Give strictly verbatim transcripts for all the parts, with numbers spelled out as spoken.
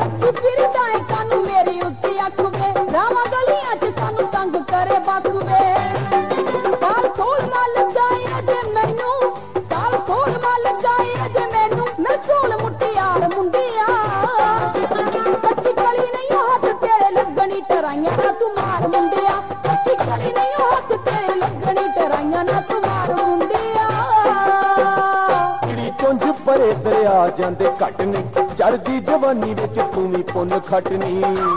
ਰੱਖੀ ਫਿਰਦਾ ਏ ਕਾਨੂੰ ਮੇਰੀ ਉੱਤੇ ਅੱਖ ਵੇ ਰਾਵਾਂ ਗਲੀਆਂ 'ਚ ਸਾਨੂੰ ਤੰਗ ਕਰੇ ਬੱਸ ਵੇ ਸਾਲ ਸੋਲ ਮਾਲ ਜਾਏ ਜੇ ਮੈਨੂੰ ਸਾਲ ਸੋਲ ਮਾਲ ਜਾਏ ਜੇ ਮੈਨੂੰ ਮੈਂ ਸੋਲ ਮੁਟਿਆਰ ਮੁੰਡਿਆ ਕੱਚੀ ਕਲੀ ਨਹੀਂ ਹੱਥ ਤੇਰੇ ਲੱਗਣੀ ਟਰਾਈਆਂ ਨਾ ਤੂੰ ਮਾਰ ਮੁੰਡਿਆ ਕੱਚੀ ਕਲੀ ਨਹੀਂ ਹੱਥ ਤੇਰੇ ਲੱਗਣੀ ਟਰਾਈਆਂ ਨਾ ਤੂੰ ਮਾਰ ਮੁੰਡਿਆ चिड़ी चुंझ परे दरिया जांदे घट नी चढ़दी जवानी विच तू भी पुन खटनी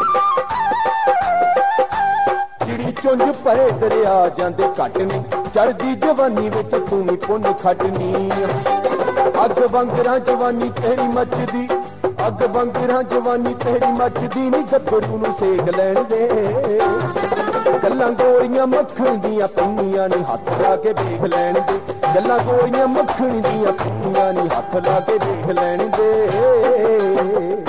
चिड़ी चुंझ परे दरिया जांदे घट नी चढ़दी जवानी विच तू भी पुन खटनी अग वंगरा जवानी तेरी मचदी अग वंगरा जवानी तेरी मचदी नी गब्बरू नूं सेक लैण दे गल्लां गोरियां मक्खण दियां पैंदियां नी हत्थ ला के देख लैण दे गल्लां गोरियां मक्खण दियां पैंदियां नी हत्थ ला के देख लैण दे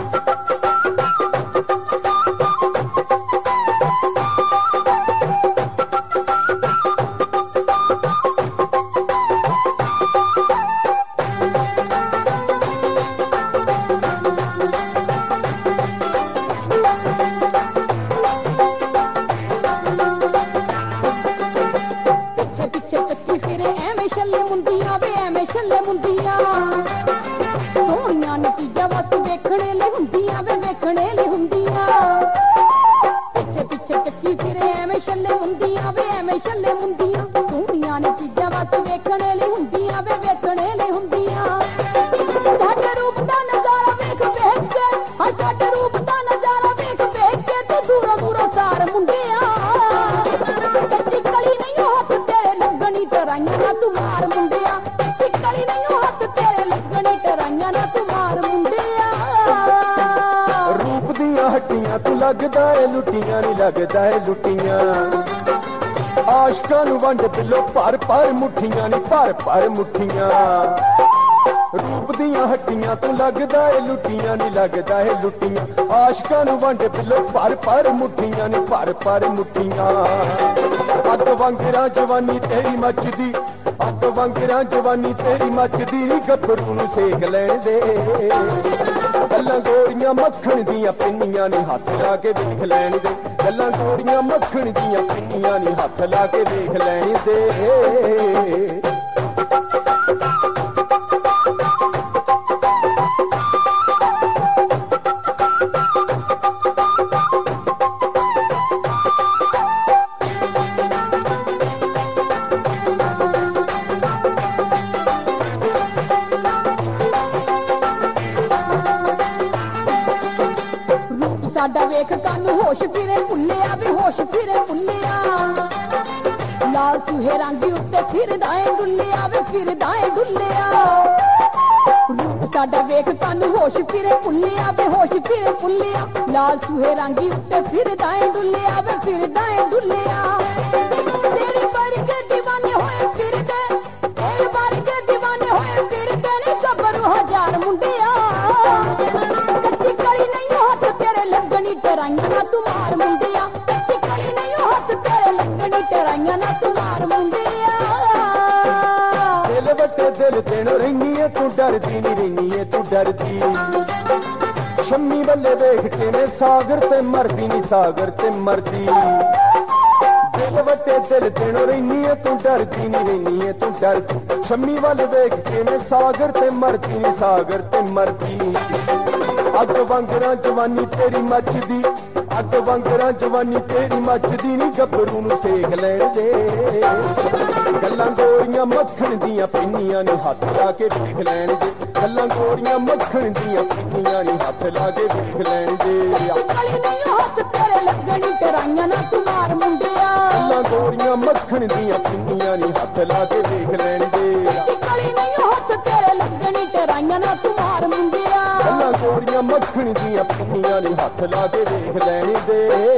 ਛੱਲੇ ਮੁੰਦੀਆਂ ਸੋਹਣੀਆਂ ਨਤੀਜਾ ਵਸ ਵੇਖਣੇ ਲਈ ਹੁੰਦੀਆਂ ਵੇ ਵੇਖਣੇ ਲਈ ਹੁੰਦੀਆਂ ਪਿੱਛੇ ਪਿੱਛੇ ਚੱਕੀ ਫਿਰੇ ਐਵੇਂ ਛੱਲੇ ਮੁੰਦੀਆਂ ਵੇ ਐਵੇਂ ਛੱਲੇ ਮੁੰਦੀਆਂ ਸੋਹਣੀਆਂ ਨਤੀਜਾ ਵਸ ਵੇਖਣੇ ਲਈ ਹੁੰਦੀਆਂ ਵੇ ਵੇਖਣੇ ਲਈ ਹੁੰਦੀਆਂ ਸਾਡੇ ਰੂਪ ਦਾ ਨਜ਼ਾਰਾ ਵੇਖ ਵੇਖ ਕੇ ਹਾਂ ਸਾਡੇ ਰੂਪ ਦਾ ਨਜ਼ਾਰਾ ਵੇਖ ਵੇਖ ਕੇ ਤੂੰ ਦੂਰੋਂ ਦੂਰੋਂ ਸਾਰ ਮੁੰਡਿਆ ਕੱਚੀ ਕਲੀ ਨਹੀਂ ਹੱਥ ਤੇਰੇ ਲੱਗਣੀ ਟਰਾਈਆਂ ਨਾ ਤੂੰ ਮਾਰ ਮੁੰਡਿਆ ਕਲੀ ਨਹੀਂ ਹੱਥ ਤੇਰੇ ਲੱਗਣੀ ਟਰਾਈਆਂ ਨਾ ਤੂੰ ਮਾਰ ਮੁੰਡਿਆ रूप दियां हट्टियां तू लगदा है लुटियां नी लगदा है लुटियां आशकां नूं वंड बिलो भर भर मुठियां नी भर भर मुठियां रूप दियां हट्टियां तू लगदा है लुटियां नी लगदा है लुटियां आशकां नूं वंड बिलो भर भर मुठियां नी भर भर मुठियां अग वंगरा जवानी तेरी मचदी अग वंगरा जवानी तेरी मचदी नी गब्बरू नूं सेक लैण दे गल्लां गोरियां मक्खण दियां पिन्नियां नी हत्थ ला के देख लैण दे गल्लां गोरियां मक्खण दियां पिन्नियां नी हत्थ ला के देख लैण दे ਸਾਡਾ ਵੇਖ ਕਾਨੂੰ ਹੋਸ਼ ਫਿਰੇ ਭੁੱਲਿਆ ਵੀ ਹੋਸ਼ ਫਿਰੇ ਭੁੱਲਿਆ ਲਾਲ ਚੂਹੇ ਰੰਗੀ ਉੱਤੇ ਫਿਰਦਾ ਏ ਡੁੱਲਿਆ ਵੇ ਫਿਰਦਾ ਏ ਡੁੱਲਿਆ ਰੂਪ ਸਾਡਾ ਵੇਖ ਕਾਨੂੰ ਹੋਸ਼ ਫਿਰੇ ਭੁੱਲਿਆ ਵੀ ਹੋਸ਼ ਫਿਰੇ ਭੁੱਲਿਆ ਲਾਲ ਚੂਹੇ ਰੰਗੀ ਉੱਤੇ ਫਿਰਦਾ ਏ ਡੁੱਲਿਆ ਵੇ ਫਿਰਦਾ ਏ ਡੁੱਲਿਆ ਤੇਰੀ ਵਰਗੇ دیਵਾਨੇ ਹੋਏ ਫਿਰਦੇ ਤੇਰੀ ਵਰਗੇ دیਵਾਨੇ ਹੋਏ ਫਿਰਦੇ ਨੇ ਗੱਭਰੂ ਹਜ਼ਾਰ ਮੁੰਡਿਆ ਕੱਚੀ ਕਲੀ ਨਹੀਂ ਹੱਥ ਤੇਰੇ ਲੱਗਣੀ ਟਰਾਈਆਂ ਨਾ ਤੂੰ ਮਾਰ ਮੁੰਡਿਆ ਕੱਚੀ ਕਲੀ ਨਹੀਂ ਹੱਥ ਤੇਰੇ ਲੱਗਣੀ ਟਰਾਈਆਂ ਨਾ ਤੂੰ ਮਾਰ ਮੁੰਡਿਆ ਦਿਲ ਵੱਟੇ ਦਿਲ ਤੈਨੂੰ ਰਹਿਨੀ ਏ ਤੂੰ ਡਰਦੀ ਨੀ ਰਹਿਨੀ ਏ ਤੂੰ ਡਰਦੀ ਸ਼ੰਮੀ ਵੱਲੇ ਵੇਖ ਕੇ ਮੈਂ ਸਾਗਰ ਤੇ ਮਰਦੀ ਨੀ ਸਾਗਰ ਤੇ ਮਰਦੀ दिल वटे दिल तेनों रहनी है तू डरदी नी रहनी है तू डरदी शम्मी वाल देख के मैं सागर ते मरदी नी सागर ते मरदी अग वंगरा जवानी तेरी मचदी अग वंगरा जवानी तेरी मचदी नी गब्बरू नूं सेक लैण दे गल्लां गोरियां मक्खण दियां पिन्नियां नी हत्थ ला के देख लैण दे गल्लां गोरियां मक्खण दियां पिन्नियां नी हत्थ ला के देख लैण दे कली नहीं हत्थ तेरे लगणी टराइयां ना तू मार मुंडिया गल्लां गोरियां मक्खण दियां पिन्नियां नी हत्थ ला के देख लैण दे कली नहीं हत्थ तेरे लगणी टराइयां ना तू मार मुंडिया गल्लां गोरियां मक्खण दियां पिन्नियां नी हत्थ ला के देख लैण दे।